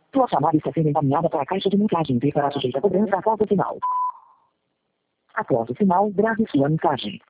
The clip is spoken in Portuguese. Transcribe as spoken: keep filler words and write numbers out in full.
Sua chamada está sendo encaminhada para a caixa de mensagem e será sujeita a cobrança após o sinal. Após o sinal, grave sua mensagem.